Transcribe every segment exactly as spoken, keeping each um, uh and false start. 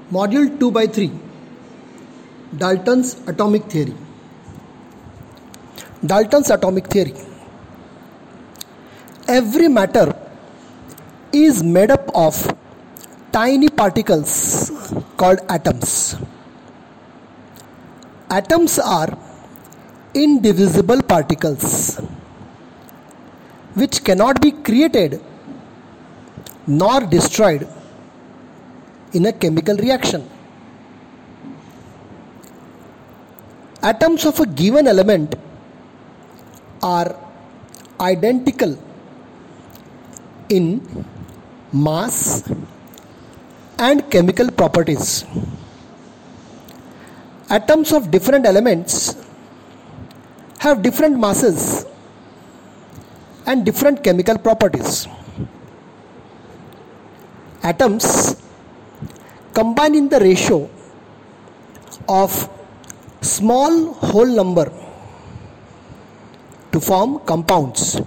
Module two by three, Dalton's atomic theory. Dalton's atomic theory. Every matter is made up of tiny particles called atoms. Atoms are indivisible particles which cannot be created nor destroyed in a chemical reaction. Atoms of a given element are identical in mass and chemical properties. Atoms of different elements have different masses and different chemical properties. Atoms combine in the ratio of small whole number to form compounds.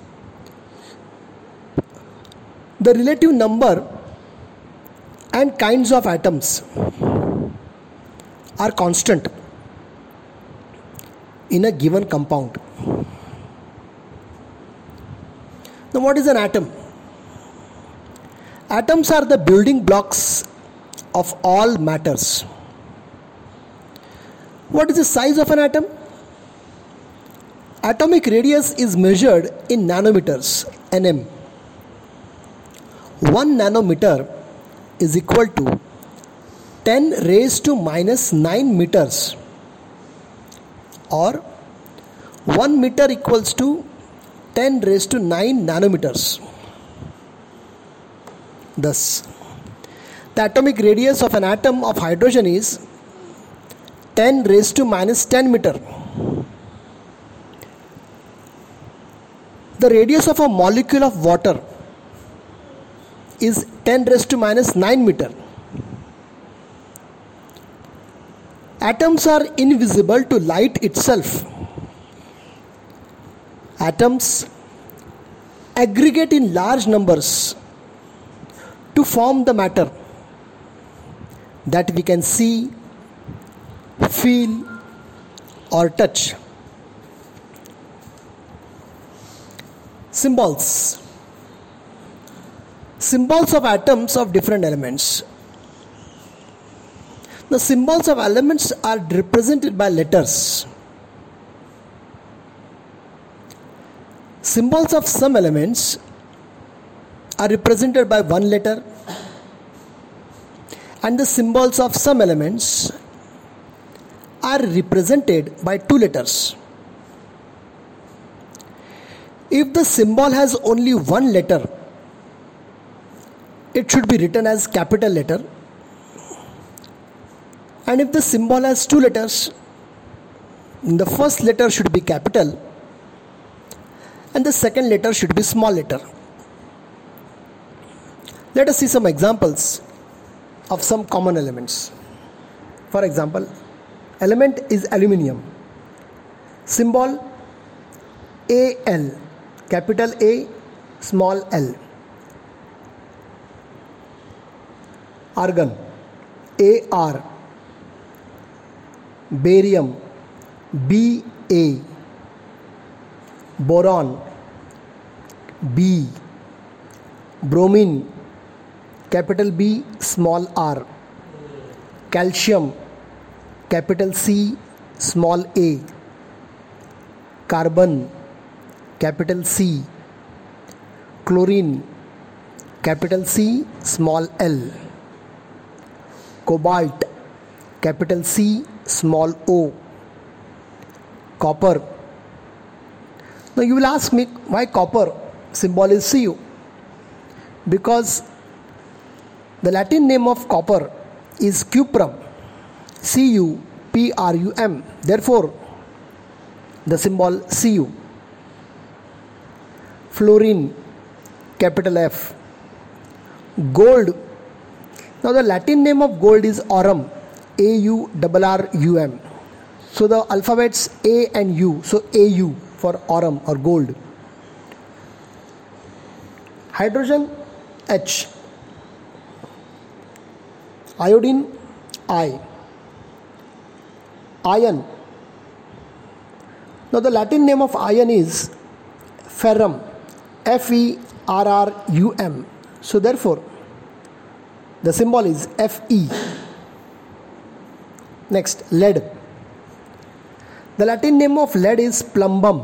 The relative number and kinds of atoms are constant in a given compound. Now, what is an atom? Atoms are the building blocks of all matters. What is the size of an atom? Atomic radius is measured in nanometers, nm. one nanometer is equal to ten raised to minus nine meters, or one meter equals to ten raised to nine nanometers. Thus, the atomic radius of an atom of hydrogen is ten raised to minus ten meter. The radius of a molecule of water is ten raised to minus nine meter. Atoms are invisible to light itself. Atoms aggregate in large numbers to form the matter that we can see, feel, or touch. Symbols. Symbols of atoms of different elements. The symbols of elements are represented by letters. Symbols of some elements are represented by one letter, and the symbols of some elements are represented by two letters. If the symbol has only one letter, it should be written as capital letter, and if the symbol has two letters, the first letter should be capital and the second letter should be small letter. Let us see some examples of some common elements. For example, element is aluminium. Symbol A L, capital A, small l. Argon, A R. Barium, B A. Boron, B. Bromine, capital B, small r. Calcium, capital C, small a. Carbon, capital C. Chlorine, capital C, small l. Cobalt, capital C, small o. Copper. Now you will ask me why copper symbol is Cu. Because the Latin name of copper is cuprum, C U P R U M. Therefore, the symbol Cu. Fluorine, capital F. Gold. Now the Latin name of gold is aurum, A U R R U M. So the alphabets A and U, so A U for aurum or gold. Hydrogen, H. Iodine, I. Iron. Now the Latin name of iron is ferrum, F E R R U M. So therefore the symbol is F E. Next, lead. The Latin name of lead is plumbum,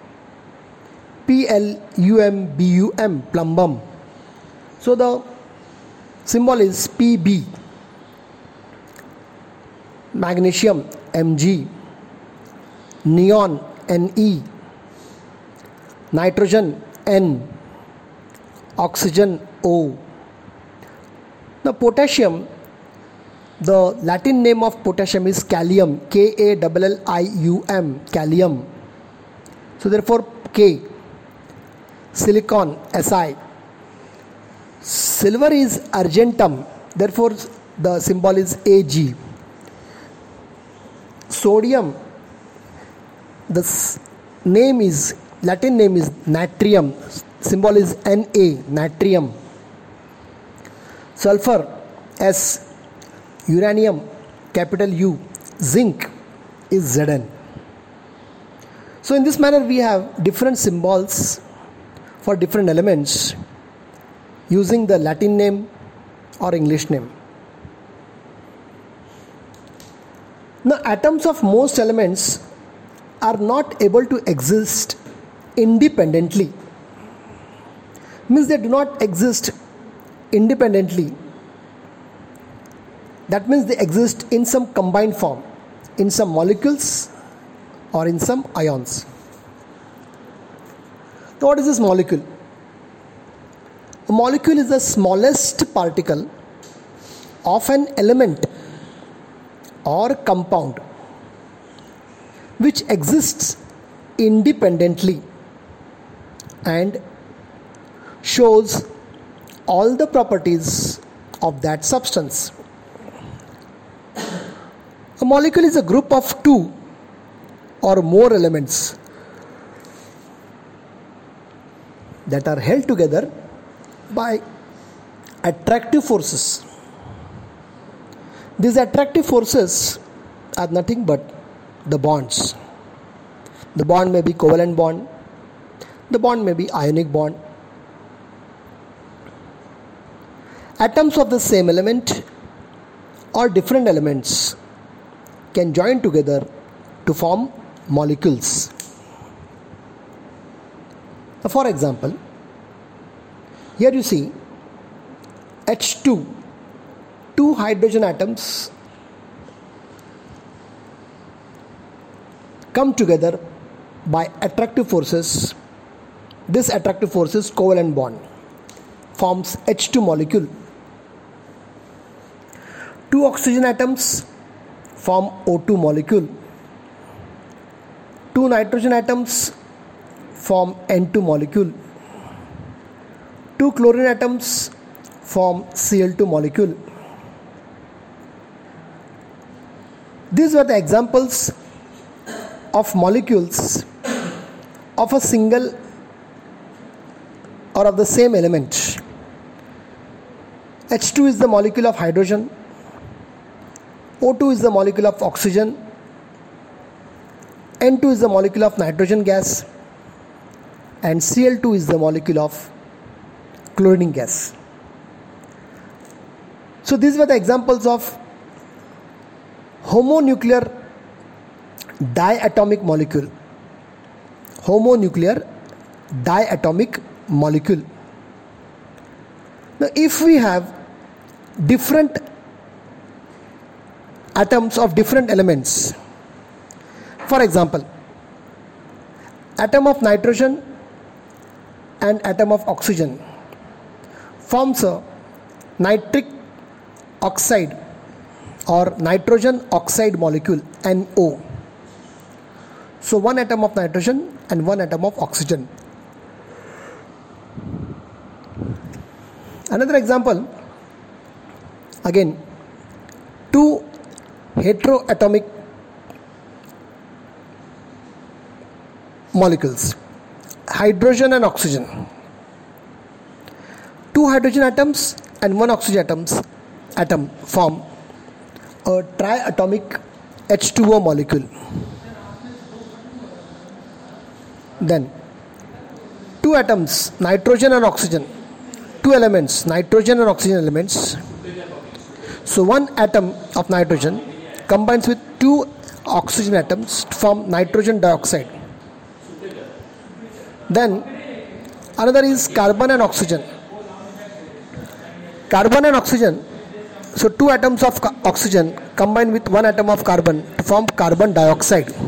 P L U M B U M, plumbum. So the symbol is P B. Magnesium, M G. Neon, N E. Nitrogen, N. Oxygen, O. Now potassium, the Latin name of potassium is kalium, K A L L I U M, kalium. So therefore K. Silicon, S I. Silver is argentum, therefore the symbol is A G. Sodium, the name is, Latin name is natrium, symbol is Na, natrium. Sulfur, S. Uranium, capital U. Zinc is Zn. So in this manner we have different symbols for different elements using the Latin name or English name. Now atoms of most elements are not able to exist independently. Means they do not exist independently. That means they exist in some combined form, in some molecules or in some ions. Now what is this molecule? A molecule is the smallest particle of an element or compound which exists independently and shows all the properties of that substance. A molecule is a group of two or more elements that are held together by attractive forces. These attractive forces are nothing but the bonds. The bond may be covalent bond, the bond may be ionic bond. Atoms of the same element or different elements can join together to form molecules. Now for example, here you see H two, two hydrogen atoms come together by attractive forces. This attractive force is covalent bond, forms H two molecule. Two oxygen atoms form O two molecule. Two nitrogen atoms form N two molecule. Two chlorine atoms form C L two molecule. These were the examples of molecules of a single or of the same element. H two is the molecule of hydrogen, O two is the molecule of oxygen, N two is the molecule of nitrogen gas, and C L two is the molecule of chlorine gas. So these were the examples of homonuclear diatomic molecule. Homonuclear diatomic molecule. Now if we have different atoms of different elements, for example, atom of nitrogen and atom of oxygen forms a nitric oxide or nitrogen oxide molecule, N O. So one atom of nitrogen and one atom of oxygen. Another example, again, two heteroatomic molecules, hydrogen and oxygen. Two hydrogen atoms and one oxygen atoms atom form a triatomic H two O molecule. Then two atoms, nitrogen and oxygen, two elements, nitrogen and oxygen elements. So one atom of nitrogen combines with two oxygen atoms to form nitrogen dioxide. Then another is carbon and oxygen. Carbon and oxygen, so two atoms of oxygen combine with one atom of carbon to form carbon dioxide.